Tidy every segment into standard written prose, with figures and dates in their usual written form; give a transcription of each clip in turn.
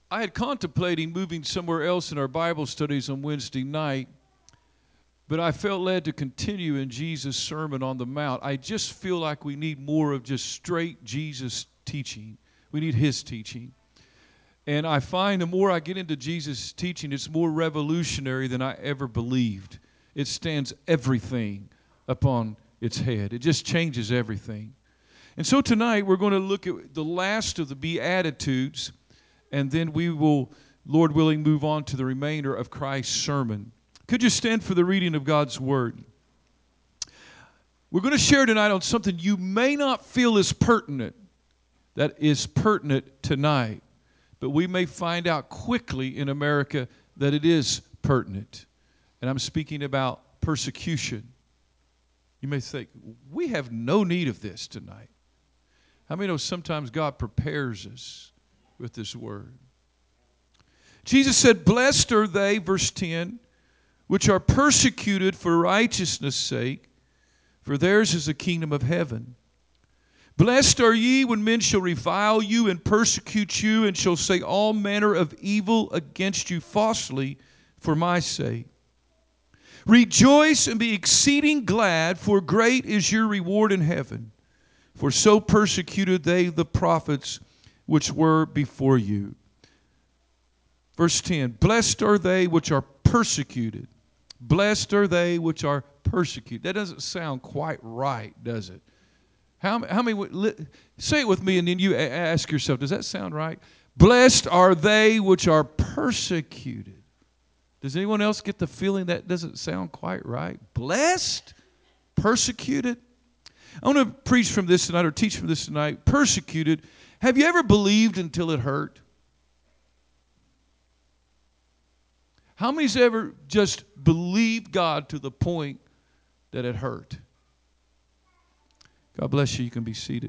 I had contemplating moving somewhere else in our Bible studies on Wednesday night, but I felt led to continue in Jesus' Sermon on the Mount. I just feel like we need more of just straight Jesus teaching. We need His teaching. And I find the more I get into Jesus' teaching, it's more revolutionary than I ever believed. It stands everything upon its head. It just changes everything. And so tonight we're going to look at the last of the Beatitudes, and then we will, Lord willing, move on to the remainder of Christ's sermon. Could you stand for the reading of God's Word? We're going to share tonight on something you may not feel is pertinent, that is pertinent tonight. But we may find out quickly in America that it is pertinent. And I'm speaking about persecution. You may think, we have no need of this tonight. How many know sometimes God prepares us with this word? Jesus said, "Blessed are they," verse 10, "which are persecuted for righteousness' sake, for theirs is the kingdom of heaven. Blessed are ye when men shall revile you and persecute you, and shall say all manner of evil against you falsely for my sake. Rejoice and be exceeding glad, for great is your reward in heaven. For so persecuted they the prophets which were before you." Verse 10, "Blessed are they which are persecuted. Blessed are they which are persecuted." That doesn't sound quite right, does it? How many, say it with me, and then you ask yourself, does that sound right? Blessed are they which are persecuted. Does anyone else get the feeling that doesn't sound quite right? Blessed? Persecuted? I want to preach from this tonight, or teach from this tonight. Persecuted. Have you ever believed until it hurt? How many's ever just believed God to the point that it hurt? God bless you. You can be seated.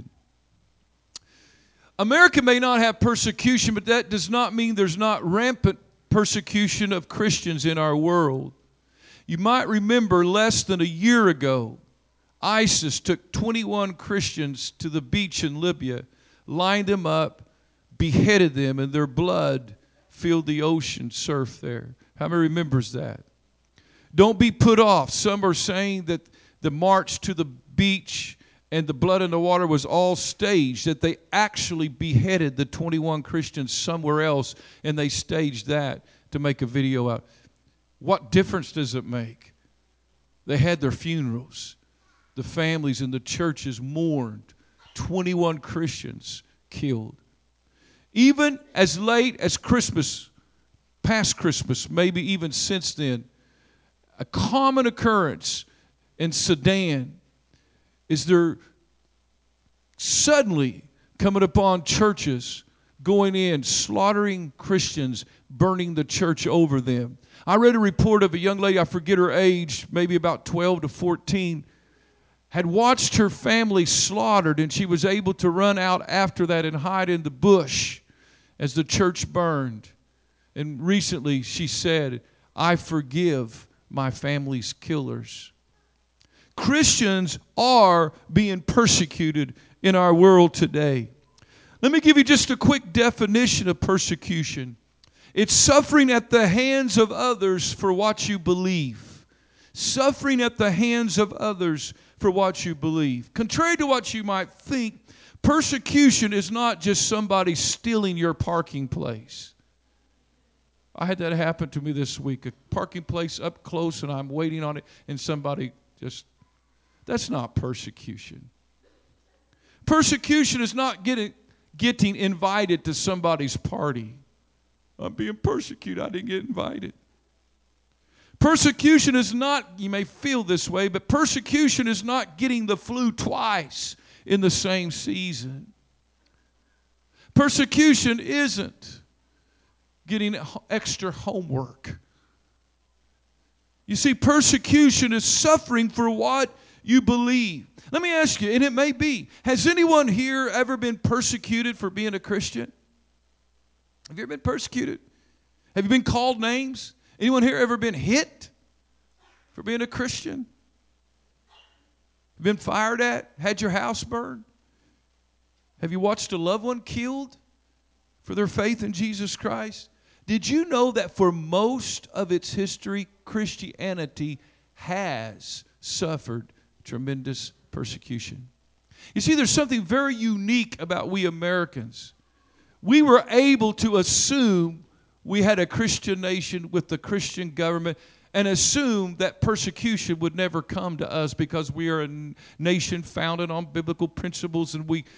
America may not have persecution, but that does not mean there's not rampant persecution of Christians in our world. You might remember less than a year ago, ISIS took 21 Christians to the beach in Libya, lined them up, beheaded them, and their blood filled the ocean surf there. How many remembers that? Don't be put off. Some are saying that the march to the beach and the blood in the water was all staged, that they actually beheaded the 21 Christians somewhere else, and they staged that to make a video out. What difference does it make? They had their funerals. The families and the churches mourned. 21 Christians killed. Even as late as Christmas, past Christmas, maybe even since then, a common occurrence in Sudan is there suddenly coming upon churches, going in, slaughtering Christians, burning the church over them. I read a report of a young lady, I forget her age, maybe about 12 to 14, had watched her family slaughtered, and she was able to run out after that and hide in the bush as the church burned. And recently she said, "I forgive my family's killers." Christians are being persecuted in our world today. Let me give you just a quick definition of persecution. It's suffering at the hands of others for what you believe. Suffering at the hands of others for what you believe. Contrary to what you might think, persecution is not just somebody stealing your parking place. I had that happen to me this week. A parking place up close, and I'm waiting on it, and somebody just... That's not persecution. Persecution is not getting invited to somebody's party. I'm being persecuted. I didn't get invited. Persecution is not, you may feel this way, but persecution is not getting the flu twice in the same season. Persecution isn't getting extra homework. You see, persecution is suffering for what you believe. Let me ask you, and it may be, has anyone here ever been persecuted for being a Christian? Have you ever been persecuted? Have you been called names? Anyone here ever been hit for being a Christian? Been fired at? Had your house burned? Have you watched a loved one killed for their faith in Jesus Christ? Did you know that for most of its history, Christianity has suffered tremendous persecution? You see, there's something very unique about we Americans. We were able to assume we had a Christian nation with the Christian government and assume that persecution would never come to us because we are a nation founded on biblical principles. And we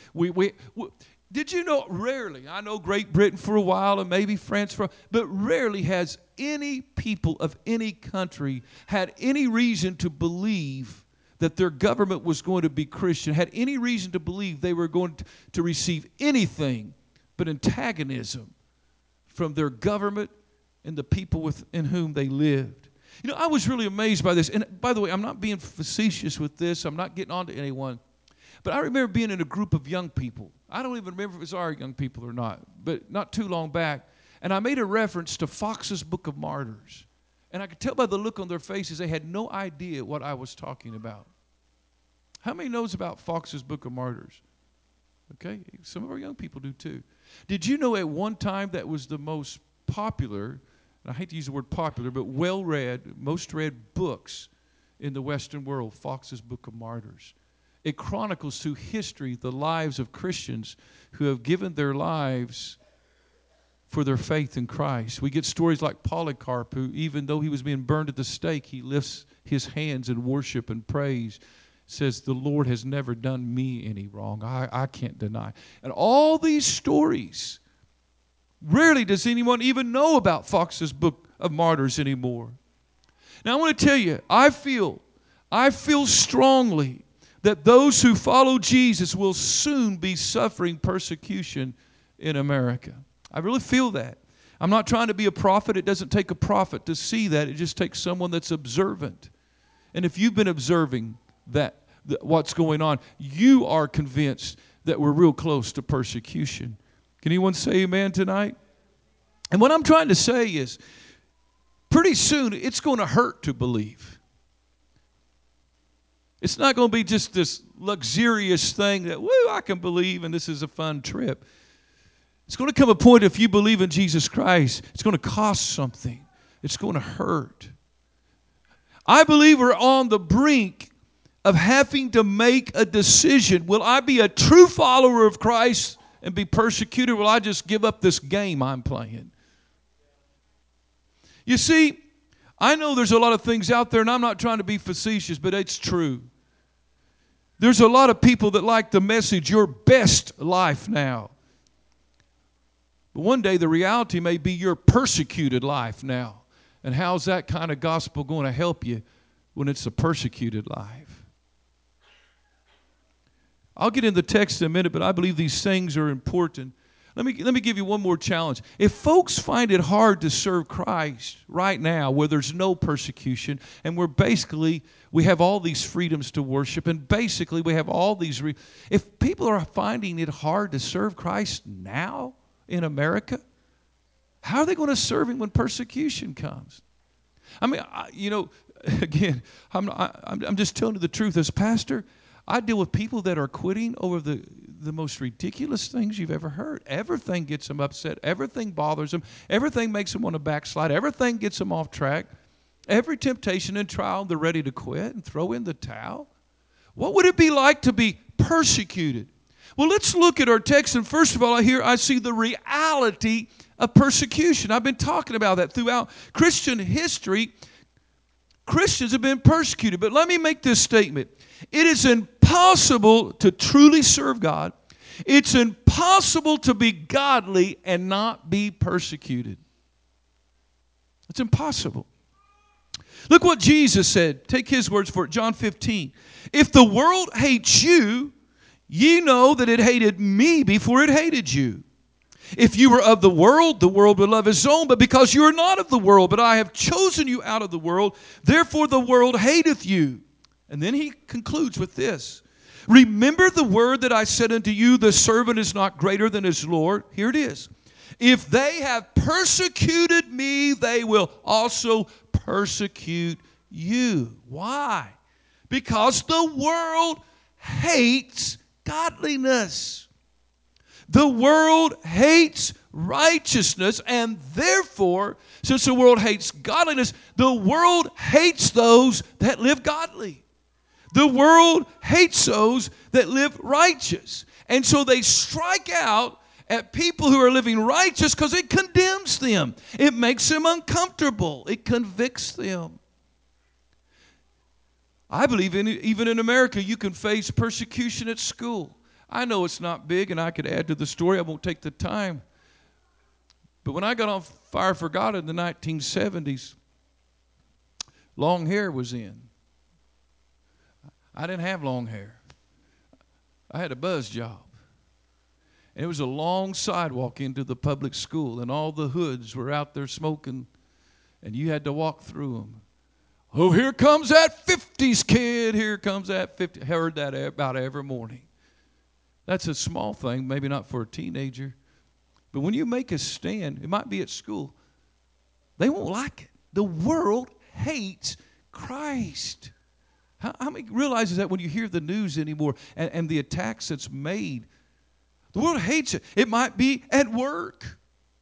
did you know, rarely, I know Great Britain for a while and maybe France but rarely has any people of any country had any reason to believe that their government was going to be Christian, had any reason to believe they were going to receive anything but antagonism from their government and the people within whom they lived. You know, I was really amazed by this. And by the way, I'm not being facetious with this. I'm not getting on to anyone. But I remember being in a group of young people. I don't even remember if it was our young people or not, but not too long back. And I made a reference to Fox's Book of Martyrs. And I could tell by the look on their faces they had no idea what I was talking about. How many knows about Fox's Book of Martyrs? Okay, some of our young people do too. Did you know at one time that was the most popular, and I hate to use the word popular, but well-read, most read books in the Western world, Fox's Book of Martyrs? It chronicles through history the lives of Christians who have given their lives for their faith in Christ. We get stories like Polycarp, who even though he was being burned at the stake, he lifts his hands in worship and praise, says, the Lord has never done me any wrong. I can't deny. And all these stories, rarely does anyone even know about Fox's Book of Martyrs anymore. Now I want to tell you, I feel strongly that those who follow Jesus will soon be suffering persecution in America. I really feel that. I'm not trying to be a prophet. It doesn't take a prophet to see that. It just takes someone that's observant. And if you've been observing that what's going on, you are convinced that we're real close to persecution. Can anyone say amen tonight? And what I'm trying to say is, pretty soon it's going to hurt to believe. It's not going to be just this luxurious thing that, woo, I can believe and this is a fun trip. It's going to come a point if you believe in Jesus Christ, it's going to cost something. It's going to hurt. I believe we're on the brink of having to make a decision. Will I be a true follower of Christ and be persecuted? Or will I just give up this game I'm playing? You see, I know there's a lot of things out there, and I'm not trying to be facetious, but it's true. There's a lot of people that like the message, your best life now. But one day the reality may be your persecuted life now. And how's that kind of gospel going to help you when it's a persecuted life? I'll get in the text in a minute, but I believe these things are important. Let me give you one more challenge. If folks find it hard to serve Christ right now where there's no persecution and we have all these freedoms to worship and basically we have all these, if people are finding it hard to serve Christ now in America, how are they going to serve Him when persecution comes? I mean, again, I'm just telling you the truth. As pastor, I deal with people that are quitting over the most ridiculous things you've ever heard. Everything gets them upset. Everything bothers them. Everything makes them want to backslide. Everything gets them off track. Every temptation and trial, they're ready to quit and throw in the towel. What would it be like to be persecuted? Well, let's look at our text. And first of all, I see the reality of persecution. I've been talking about that throughout Christian history. Christians have been persecuted. But let me make this statement. It is impossible to truly serve God. It's impossible to be godly and not be persecuted. It's impossible. Look what Jesus said. Take His words for it. John 15. If the world hates you, ye know that it hated me before it hated you. If you were of the world would love his own. But because you are not of the world, but I have chosen you out of the world, therefore the world hateth you. And then he concludes with this. Remember the word that I said unto you, the servant is not greater than his Lord. Here it is. If they have persecuted me, they will also persecute you. Why? Because the world hates godliness. The world hates righteousness, and therefore, since the world hates godliness, the world hates those that live godly. The world hates those that live righteous. And so they strike out at people who are living righteous because it condemns them. It makes them uncomfortable. It convicts them. I believe even in America, you can face persecution at school. I know it's not big, and I could add to the story. I won't take the time. But when I got on Fire for God in the 1970s, long hair was in. I didn't have long hair. I had a buzz job. And it was a long sidewalk into the public school, and all the hoods were out there smoking, and you had to walk through them. Oh, here comes that 50s kid. Here comes that 50. I heard that about every morning. That's a small thing, maybe not for a teenager. But when you make a stand, it might be at school, they won't like it. The world hates Christ. How many realizes that when you hear the news anymore and the attacks that's made? The world hates it. It might be at work.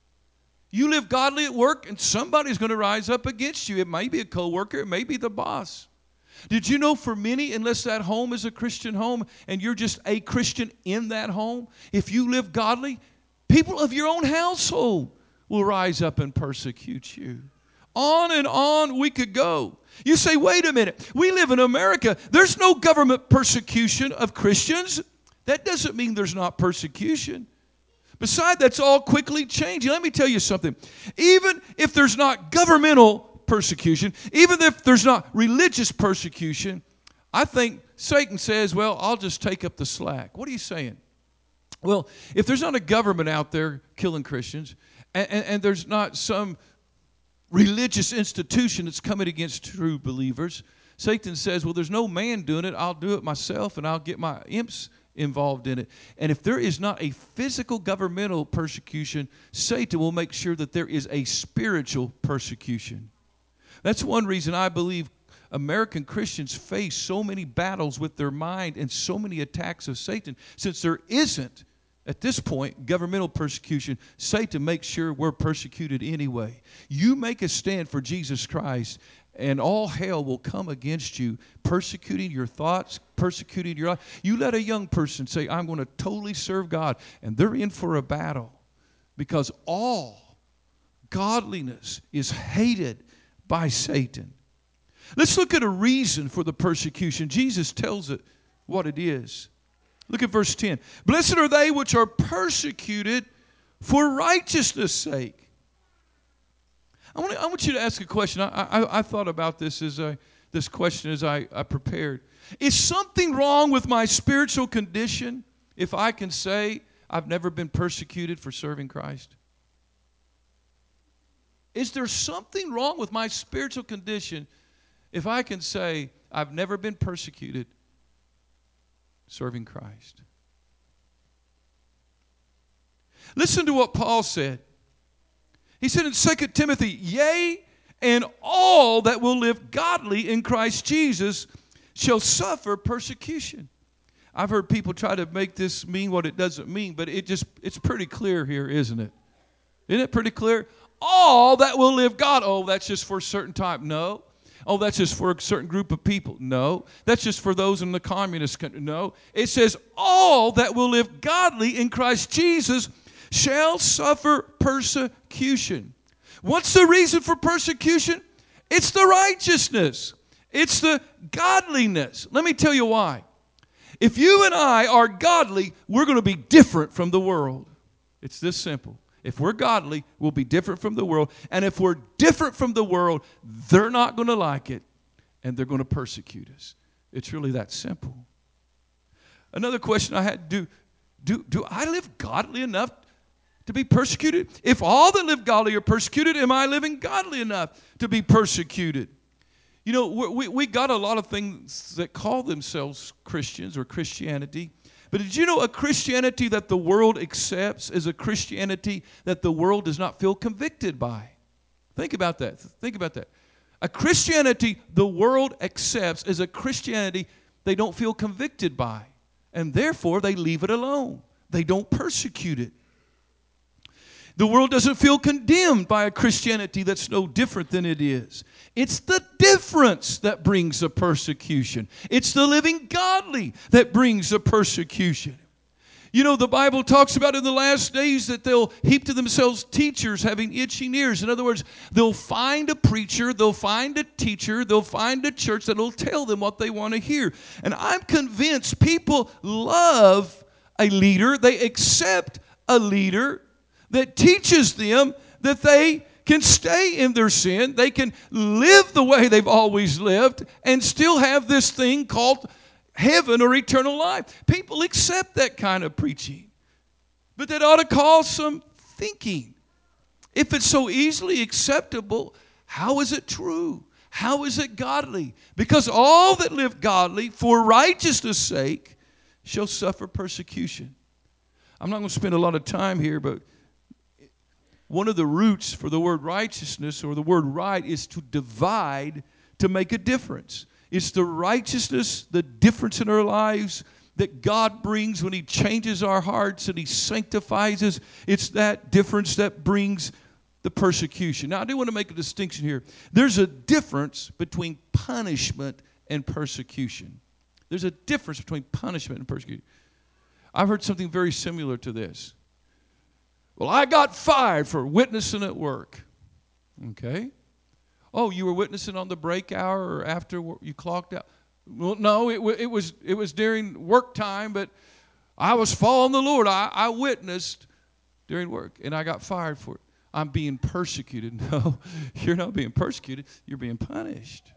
You live godly at work, and somebody's going to rise up against you. It may be a coworker. It may be the boss. Did you know for many, unless that home is a Christian home and you're just a Christian in that home, if you live godly, people of your own household will rise up and persecute you. On and on we could go. You say, wait a minute, we live in America. There's no government persecution of Christians. That doesn't mean there's not persecution. Besides, that's all quickly changing. Let me tell you something. Even if there's not governmental persecution, even if there's not religious persecution, I think Satan says, well, I'll just take up the slack. What are you saying? Well, if there's not a government out there killing Christians, and there's not some religious institution that's coming against true believers, Satan says, well, there's no man doing it. I'll do it myself, and I'll get my imps involved in it. And if there is not a physical governmental persecution, Satan will make sure that there is a spiritual persecution. That's one reason I believe American Christians face so many battles with their mind and so many attacks of Satan. Since there isn't, at this point, governmental persecution, Satan makes sure we're persecuted anyway. You make a stand for Jesus Christ, and all hell will come against you, persecuting your thoughts, persecuting your life. You let a young person say, I'm going to totally serve God, and they're in for a battle, because all godliness is hated by Satan. Let's look at a reason for the persecution. Jesus tells it what it is. Look at verse 10. Blessed are they which are persecuted for righteousness' sake. I want you to ask a question. I thought about this question as I prepared. Is something wrong with my spiritual condition if I can say I've never been persecuted for serving Christ? Is there something wrong with my spiritual condition if I can say I've never been persecuted serving Christ? Listen to what Paul said. He said in 2 Timothy, yea, and all that will live godly in Christ Jesus shall suffer persecution. I've heard people try to make this mean what it doesn't mean, but it's pretty clear here, isn't it? Isn't it pretty clear? All that will live God. Oh, that's just for a certain time. No. Oh, that's just for a certain group of people. No. That's just for those in the communist country. No. It says all that will live godly in Christ Jesus shall suffer persecution. What's the reason for persecution? It's the righteousness. It's the godliness. Let me tell you why. If you and I are godly, we're going to be different from the world. It's this simple. If we're godly, we'll be different from the world. And if we're different from the world, they're not going to like it, and they're going to persecute us. It's really that simple. Another question I had, do I live godly enough to be persecuted? If all that live godly are persecuted, am I living godly enough to be persecuted? You know, we got a lot of things that call themselves Christians or Christianity. But did you know a Christianity that the world accepts is a Christianity that the world does not feel convicted by? Think about that. Think about that. A Christianity the world accepts is a Christianity they don't feel convicted by. And therefore, they leave it alone. they don't persecute it. The world doesn't feel condemned by a Christianity that's no different than it is. It's the difference that brings the persecution. It's the living godly that brings the persecution. You know, the Bible talks about in the last days that they'll heap to themselves teachers having itching ears. In other words, they'll find a preacher, they'll find a teacher, they'll find a church that'll tell them what they want to hear. And I'm convinced people love a leader, they accept a leader that teaches them that they can stay in their sin, they can live the way they've always lived, and still have this thing called heaven or eternal life. People accept that kind of preaching. But that ought to cause some thinking. If it's so easily acceptable, how is it true? How is it godly? Because all that live godly for righteousness' sake shall suffer persecution. I'm not going to spend a lot of time here, but one of the roots for the word righteousness or the word right is to divide, to make a difference. It's the righteousness, the difference in our lives that God brings when He changes our hearts and He sanctifies us. It's that difference that brings the persecution. Now, I do want to make a distinction here. There's a difference between punishment and persecution. There's a difference between punishment and persecution. I've heard something very similar to this. Well, I got fired for witnessing at work. Okay. Oh, you were witnessing on the break hour or after you clocked out? Well, no, it was during work time, but I was following the Lord. I witnessed during work, and I got fired for it. I'm being persecuted. No, you're not being persecuted. You're being punished.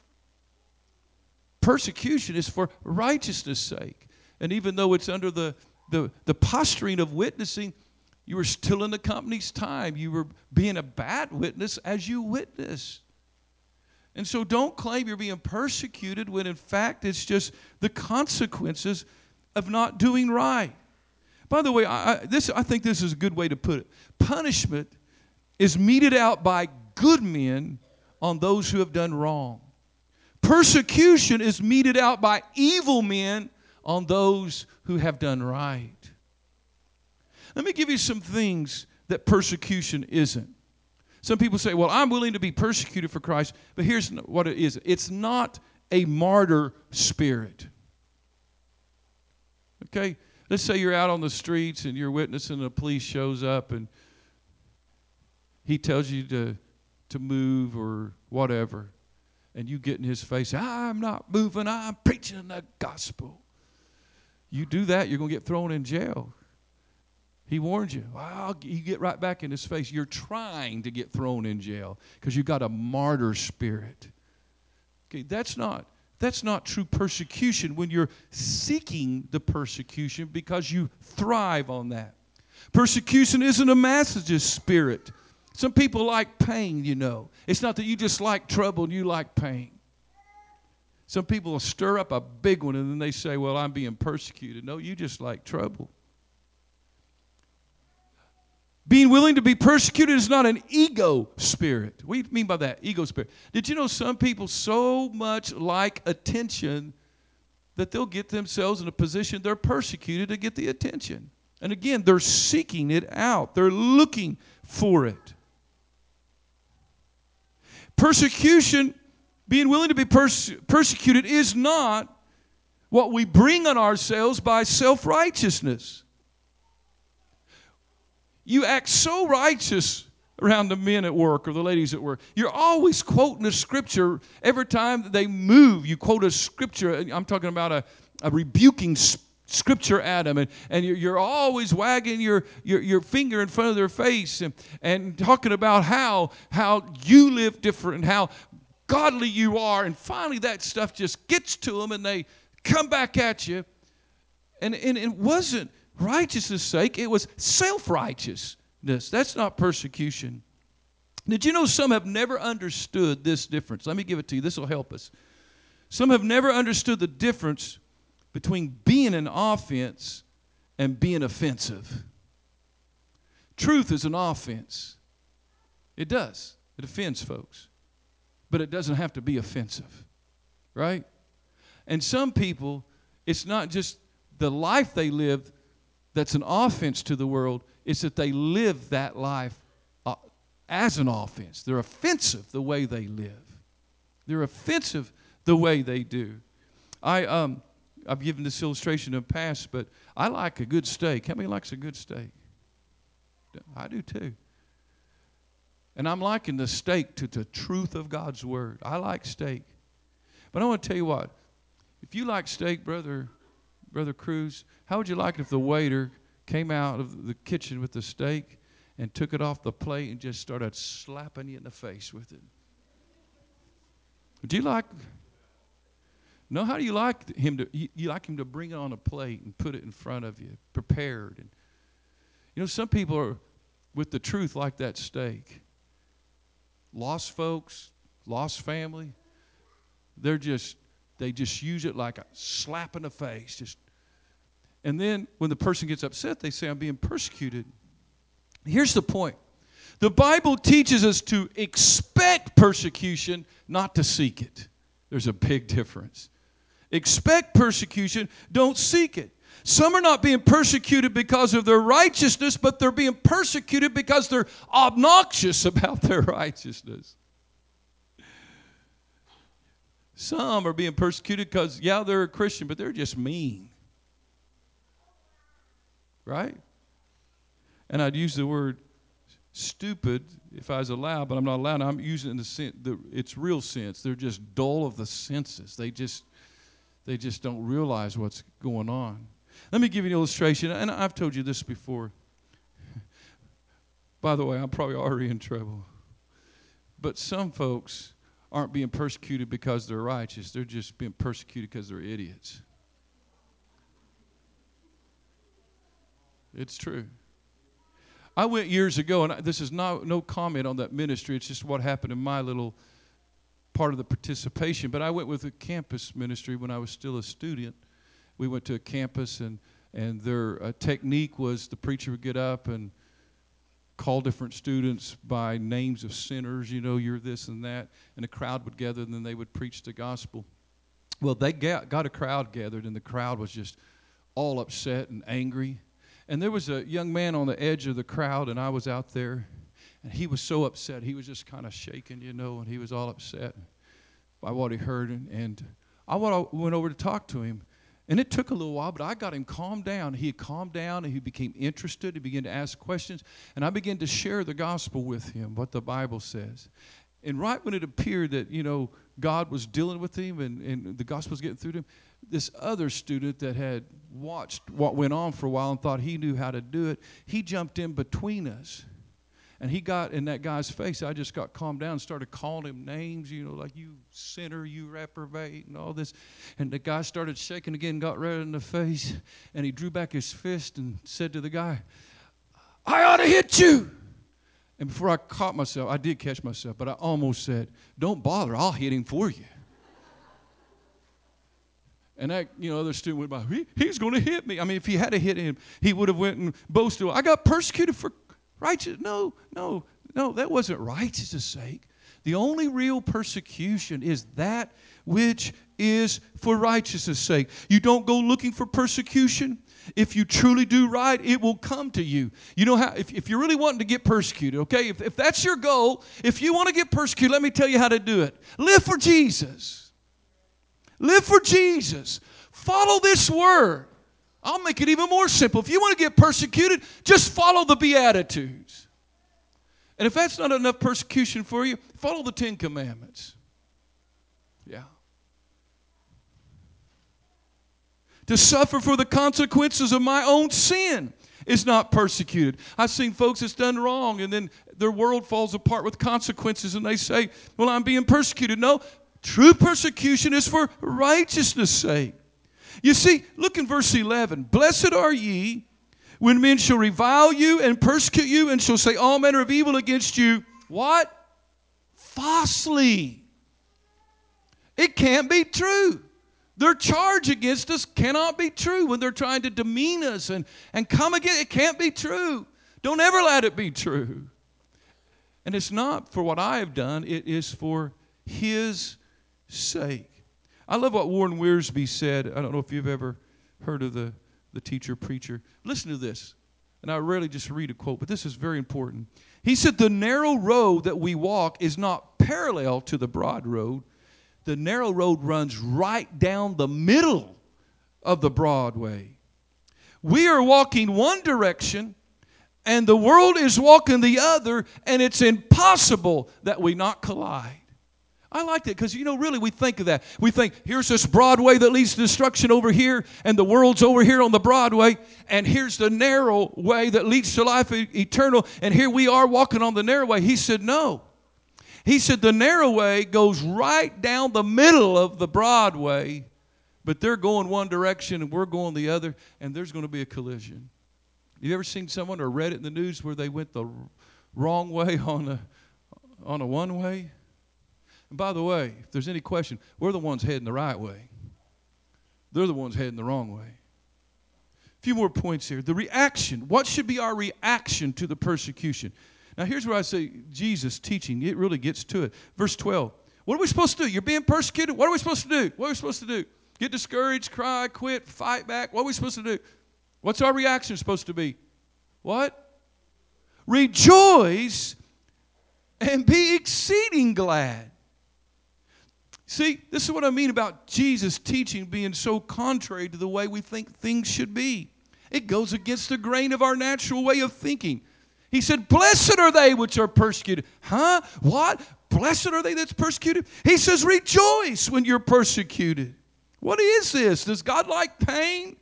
Persecution is for righteousness' sake. And even though it's under the posturing of witnessing, you were still in the company's time. You were being a bad witness as you witnessed. And so don't claim you're being persecuted when in fact it's just the consequences of not doing right. By the way, I think this is a good way to put it. Punishment is meted out by good men on those who have done wrong. Persecution is meted out by evil men on those who have done right. Let me give you some things that persecution isn't. Some people say, well, I'm willing to be persecuted for Christ, but here's what it is. It's not a martyr spirit. Okay? Let's say you're out on the streets and you're witnessing and the police shows up and he tells you to move or whatever, and you get in his face, I'm not moving, I'm preaching the gospel. You do that, you're going to get thrown in jail. He warned you. Well, you get right back in his face. You're trying to get thrown in jail because you've got a martyr spirit. Okay, that's not true persecution when you're seeking the persecution because you thrive on that. Persecution isn't a masochist spirit. Some people like pain, you know. It's not that you just like trouble and you like pain. Some people will stir up a big one and then they say, well, I'm being persecuted. No, you just like trouble. Being willing to be persecuted is not an ego spirit. What do you mean by that? Ego spirit. Did you know some people so much like attention that they'll get themselves in a position they're persecuted to get the attention? And again, they're seeking it out. They're looking for it. Persecution, being willing to be persecuted is not what we bring on ourselves by self-righteousness. You act so righteous around the men at work or the ladies at work. You're always quoting a scripture. Every time they move, you quote a scripture. I'm talking about a rebuking scripture at them. And you're always wagging your finger in front of their face and talking about how you live different and how godly you are. And finally that stuff just gets to them and they come back at you. And it wasn't righteousness' sake, it was self-righteousness. That's not persecution. Did you know some have never understood this difference? Let me give it to you. This will help us. Some have never understood the difference between being an offense and being offensive. Truth is an offense. It does. It offends folks. But it doesn't have to be offensive. Right? And some people, it's not just the life they live that's an offense to the world. It's that they live that life as an offense. They're offensive the way they live. They're offensive the way they do. I've given this illustration in the past, but I like a good steak. How many likes a good steak? I do too. And I'm liking the steak to the truth of God's word. I like steak. But I want to tell you what. If you like steak, Brother Cruz, how would you like it if the waiter came out of the kitchen with the steak and took it off the plate and just started slapping you in the face with it? Would you like... No, how do you like him to... You like him to bring it on a plate and put it in front of you, prepared. And, you know, some people are with the truth like that steak. Lost folks, lost family, they just use it like a slap in the face. And then when the person gets upset, they say, I'm being persecuted. Here's the point. The Bible teaches us to expect persecution, not to seek it. There's a big difference. Expect persecution, don't seek it. Some are not being persecuted because of their righteousness, but they're being persecuted because they're obnoxious about their righteousness. Some are being persecuted because, yeah, they're a Christian, but they're just mean. Right? And I'd use the word stupid if I was allowed, but I'm not allowed. I'm using it in the sense, its real sense. They're just dull of the senses. They just don't realize what's going on. Let me give you an illustration, and I've told you this before. By the way, I'm probably already in trouble. But some folks aren't being persecuted because they're righteous. They're just being persecuted because they're idiots. It's true. I went years ago, and this is no comment on that ministry. It's just what happened in my little part of the participation. But I went with a campus ministry when I was still a student. We went to a campus, and their technique was the preacher would get up and call different students by names of sinners. You know, you're this and that. And the crowd would gather, and then they would preach the gospel. Well, they got a crowd gathered, and the crowd was just all upset and angry. And there was a young man on the edge of the crowd, and I was out there, and he was so upset. He was just kind of shaking, you know, and he was all upset by what he heard. And I went over to talk to him, and it took a little while, but I got him calmed down. He had calmed down, and he became interested. He began to ask questions, and I began to share the gospel with him, what the Bible says. And right when it appeared that, you know, God was dealing with him and the gospel was getting through to him, this other student that had watched what went on for a while and thought he knew how to do it, he jumped in between us. And he got in that guy's face. I just got calmed down and started calling him names, you know, like you sinner, you reprobate, and all this. And the guy started shaking again, got red in the face, and he drew back his fist and said to the guy, I ought to hit you. And before I caught myself, I did catch myself, but I almost said, don't bother, I'll hit him for you. And that, you know, other student went by, he's going to hit me. I mean, if he had to hit him, he would have went and boasted, I got persecuted for righteousness. No, that wasn't righteousness' sake. The only real persecution is that which is for righteousness' sake. You don't go looking for persecution. If you truly do right, it will come to you. You know how, if you're really wanting to get persecuted, okay, if that's your goal, if you want to get persecuted, let me tell you how to do it. Live for Jesus. Live for Jesus. Follow this word. I'll make it even more simple. If you want to get persecuted, just follow the Beatitudes. And if that's not enough persecution for you, follow the 10 Commandments. Yeah. To suffer for the consequences of my own sin is not persecuted. I've seen folks that's done wrong, and then their world falls apart with consequences, and they say, well, I'm being persecuted. No, true persecution is for righteousness' sake. You see, look in verse 11. Blessed are ye when men shall revile you and persecute you and shall say all manner of evil against you. What? Falsely. It can't be true. Their charge against us cannot be true when they're trying to demean us and come again. It can't be true. Don't ever let it be true. And it's not for what I have done. It is for His sake. I love what Warren Wiersbe said. I don't know if you've ever heard of the the teacher, preacher. Listen to this. And I rarely just read a quote, but this is very important. He said, the narrow road that we walk is not parallel to the broad road. The narrow road runs right down the middle of the broad way. We are walking one direction, and the world is walking the other, and it's impossible that we not collide. I like that because, really we think of that. We think, here's this broad way that leads to destruction over here, and the world's over here on the broad way, and here's the narrow way that leads to life eternal, and here we are walking on the narrow way. He said, no. He said the narrow way goes right down the middle of the broad way, but they're going one direction and we're going the other, and there's going to be a collision. You ever seen someone or read it in the news where they went the wrong way on a one-way? And by the way, if there's any question, we're the ones heading the right way. They're the ones heading the wrong way. A few more points here. The reaction. What should be our reaction to the persecution? Now, here's where I say Jesus teaching, it really gets to it. Verse 12. What are we supposed to do? You're being persecuted. What are we supposed to do? What are we supposed to do? Get discouraged, cry, quit, fight back. What are we supposed to do? What's our reaction supposed to be? What? Rejoice and be exceeding glad. See, this is what I mean about Jesus' teaching being so contrary to the way we think things should be. It goes against the grain of our natural way of thinking. He said, blessed are they which are persecuted. Huh? What? Blessed are they that's persecuted? He says, rejoice when you're persecuted. What is this? Does God like pain?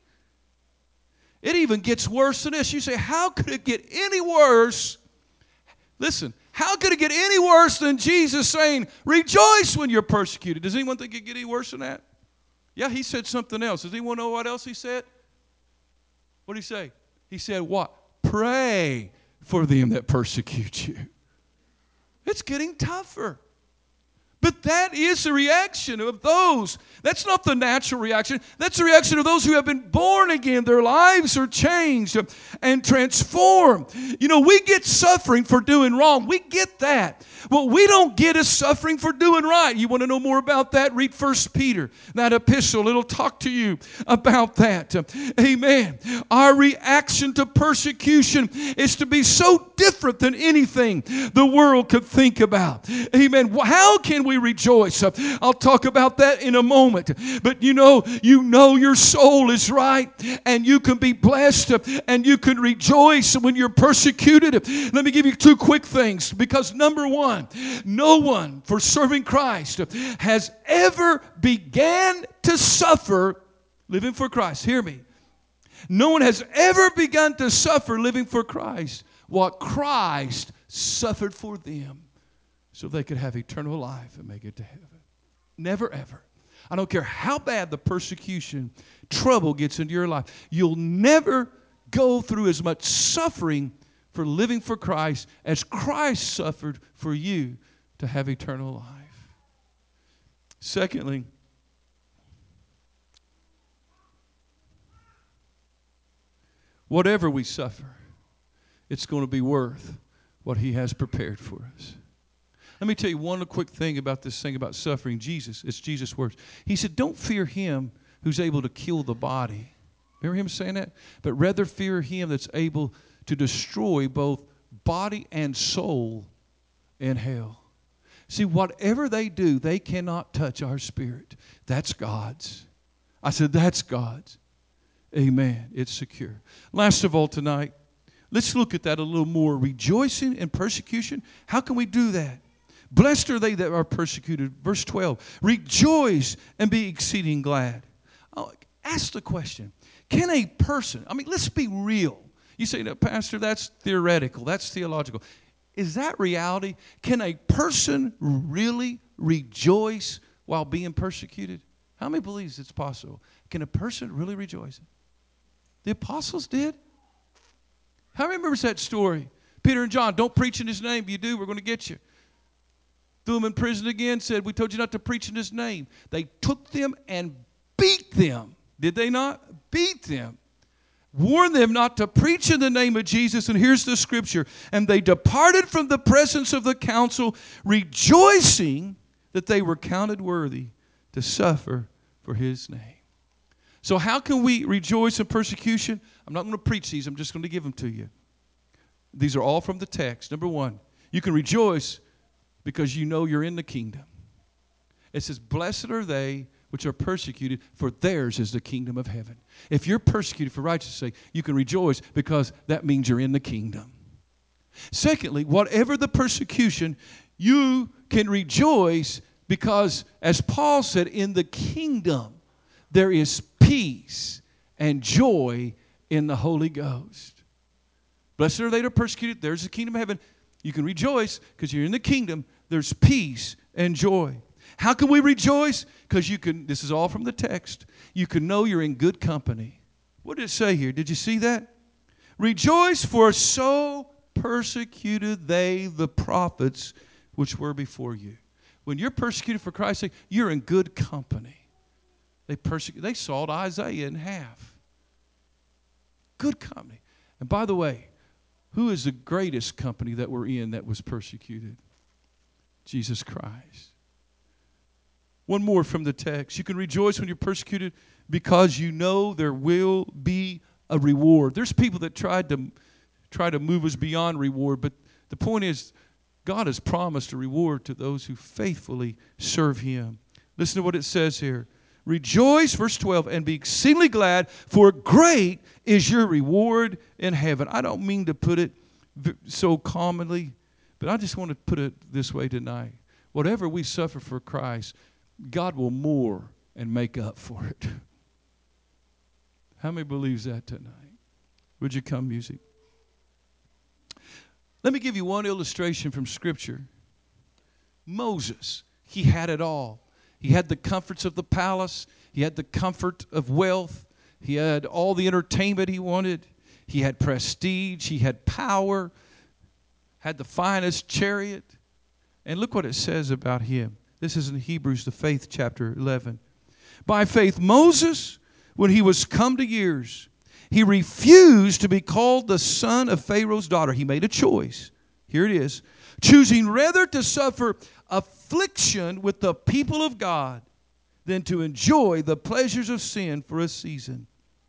It even gets worse than this. You say, how could it get any worse? Listen, how could it get any worse than Jesus saying, rejoice when you're persecuted? Does anyone think it could get any worse than that? Yeah, he said something else. Does anyone know what else he said? What did he say? He said what? Pray for them that persecute you. It's getting tougher. But that is the reaction of those. That's not the natural reaction. That's the reaction of those who have been born again. Their lives are changed and transformed. We get suffering for doing wrong. We get that. What we don't get is suffering for doing right. You want to know more about that? Read 1 Peter, that epistle. It'll talk to you about that. Amen. Our reaction to persecution is to be so different than anything the world could think about. Amen. How can we rejoice? I'll talk about that in a moment. But you know your soul is right, and you can be blessed, and you can rejoice when you're persecuted. Let me give you two quick things, because number one, no one for serving Christ has ever began to suffer living for Christ. Hear me. No one has ever begun to suffer living for Christ what Christ suffered for them, so they could have eternal life and make it to heaven. Never, ever. I don't care how bad the persecution, trouble gets into your life. You'll never go through as much suffering for living for Christ as Christ suffered for you to have eternal life. Secondly, whatever we suffer, it's going to be worth what He has prepared for us. Let me tell you one quick thing about this thing about suffering. It's Jesus' words. He said, don't fear him who's able to kill the body. Remember him saying that? But rather fear him that's able to destroy both body and soul in hell. See, whatever they do, they cannot touch our spirit. That's God's. I said, that's God's. Amen. It's secure. Last of all tonight, let's look at that a little more. Rejoicing in persecution. How can we do that? Blessed are they that are persecuted. Verse 12. Rejoice and be exceeding glad. Ask the question. Can a person, let's be real. You say, no, Pastor, that's theoretical. That's theological. Is that reality? Can a person really rejoice while being persecuted? How many believes it's possible? Can a person really rejoice? The apostles did. How many remembers that story? Peter and John, don't preach in his name. If you do, we're going to get you. Threw them in prison again, said, we told you not to preach in his name. They took them and beat them. Did they not? Beat them. Warned them not to preach in the name of Jesus. And here's the scripture. And they departed from the presence of the council, rejoicing that they were counted worthy to suffer for his name. So how can we rejoice in persecution? I'm not going to preach these. I'm just going to give them to you. These are all from the text. Number one, you can rejoice because you know you're in the kingdom. It says, blessed are they which are persecuted, for theirs is the kingdom of heaven. If you're persecuted for righteousness' sake, you can rejoice because that means you're in the kingdom. Secondly, whatever the persecution, you can rejoice because, as Paul said, in the kingdom there is peace and joy in the Holy Ghost. Blessed are they that are persecuted, there's the kingdom of heaven. You can rejoice because you're in the kingdom. There's peace and joy. How can we rejoice? Because you can, this is all from the text, you can know you're in good company. What did it say here? Did you see that? Rejoice, for so persecuted they the prophets which were before you. When you're persecuted for Christ's sake, you're in good company. They sawed Isaiah in half. Good company. And by the way, who is the greatest company that we're in that was persecuted? Jesus Christ. One more from the text. You can rejoice when you're persecuted because you know there will be a reward. There's people that try to move us beyond reward, but the point is God has promised a reward to those who faithfully serve Him. Listen to what it says here. Rejoice, verse 12, and be exceedingly glad, for great is your reward in heaven. I don't mean to put it so commonly, but I just want to put it this way tonight. Whatever we suffer for Christ, God will more and make up for it. How many believes that tonight? Would you come, music? Let me give you one illustration from Scripture. Moses, he had it all. He had the comforts of the palace. He had the comfort of wealth. He had all the entertainment he wanted. He had prestige. He had power. Had the finest chariot. And look what it says about him. This is in Hebrews, the faith, chapter 11. By faith, Moses, when he was come to years, he refused to be called the son of Pharaoh's daughter. He made a choice. Here it is. Choosing rather to suffer affliction with the people of God than to enjoy the pleasures of sin for a season.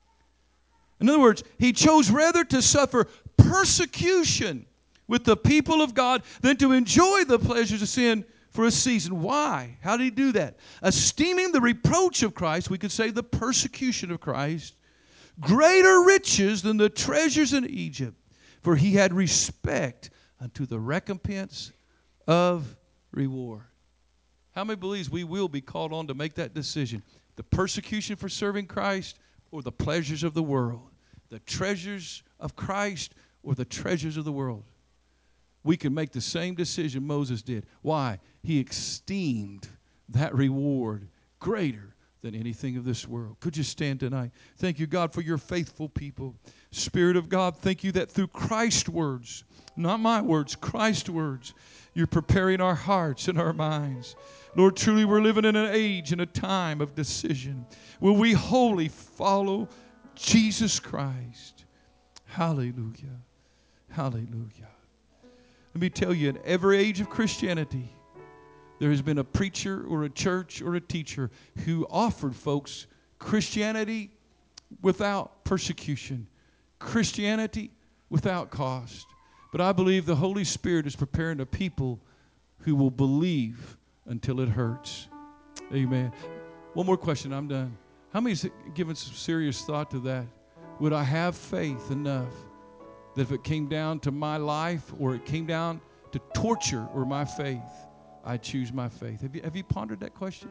In other words, he chose rather to suffer persecution with the people of God than to enjoy the pleasures of sin for a season. Why? How did he do that? Esteeming the reproach of Christ, we could say the persecution of Christ, greater riches than the treasures in Egypt, for he had respect unto the recompense of reward. How many believes we will be called on to make that decision? The persecution for serving Christ or the pleasures of the world? The treasures of Christ or the treasures of the world? We can make the same decision Moses did. Why? He esteemed that reward greater than anything of this world. Could you stand tonight? Thank you, God, for your faithful people. Spirit of God, thank you that through Christ's words, not my words, Christ's words, you're preparing our hearts and our minds. Lord, truly we're living in an age and a time of decision. Will we wholly follow Jesus Christ? Hallelujah. Hallelujah. Let me tell you, in every age of Christianity, there has been a preacher or a church or a teacher who offered folks Christianity without persecution, Christianity without cost. But I believe the Holy Spirit is preparing a people who will believe until it hurts. Amen. One more question, I'm done. How many's given some serious thought to that? Would I have faith enough that if it came down to my life or it came down to torture or my faith, I choose my faith? Have you pondered that question?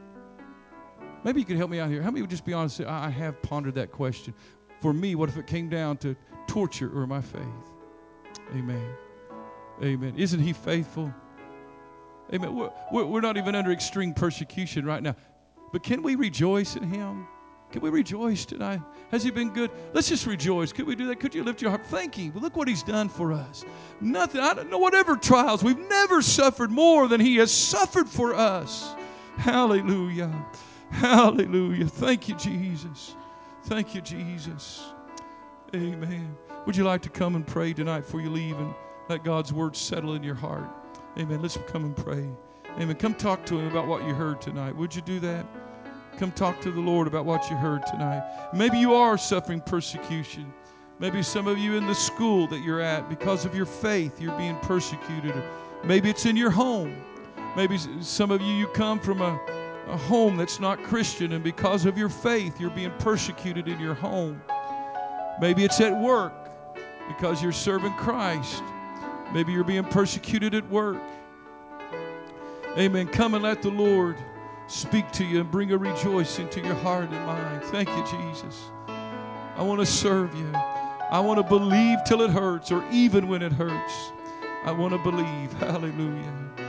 Maybe you could help me out here. How many would just be honest and say, I have pondered that question? For me, what if it came down to torture or my faith? Amen. Amen. Isn't He faithful? Amen. We're not even under extreme persecution right now. But can we rejoice in Him? Can we rejoice tonight? Has He been good? Let's just rejoice. Could we do that? Could you lift your heart? Thank Him. Look what He's done for us. Nothing, I don't know, whatever trials, we've never suffered more than He has suffered for us. Hallelujah. Hallelujah. Thank you, Jesus. Thank you, Jesus. Amen. Would you like to come and pray tonight before you leave and let God's word settle in your heart? Amen. Let's come and pray. Amen. Come talk to Him about what you heard tonight. Would you do that? Come talk to the Lord about what you heard tonight. Maybe you are suffering persecution. Maybe some of you in the school that you're at, because of your faith, you're being persecuted. Maybe it's in your home. Maybe some of you come from a home that's not Christian, and because of your faith, you're being persecuted in your home. Maybe it's at work because you're serving Christ. Maybe you're being persecuted at work. Amen. Come and let the Lord speak to you and bring a rejoicing to your heart and mind. Thank you, Jesus. I want to serve you. I want to believe till it hurts, or even when it hurts. I want to believe. Hallelujah.